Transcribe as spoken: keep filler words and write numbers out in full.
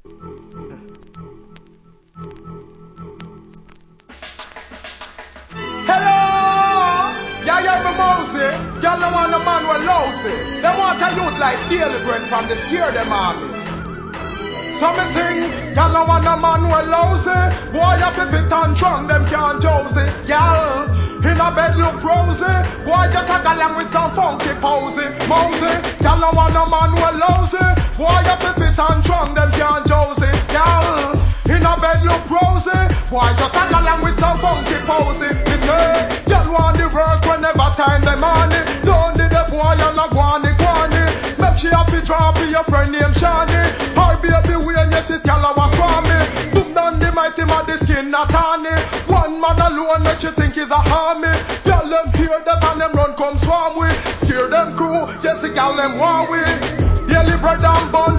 Hello! Yeah, yeah, me Mosey. Y'all don't want a man with lousy. They want a youth like daily bread from the scare them army. So me sing, y'all don't want a man with lousy. Boy, you fi fit and drunk, them can't josie. Y'all, in a bed look rosy. Boy, just a along with some funky posy. Mosey, y'all don't want a man with lousy. Boy, you fi fit and drunk, them can't josie. Y'all, in a bed look rosy. Boy, just a along with some funky posy. Me say, y'all want the work whenever time them on it. Don't need the boy and a guani guani. Make sure you fi drop your friend named Shani. Her baby when you sit y'all a walk for me. Boom down the mighty man the skin not on it. One man alone make you think is a army. Y'all them fear that and them run come swarm with. Scare them crew, yes the y'all them war with. Daily bread and bun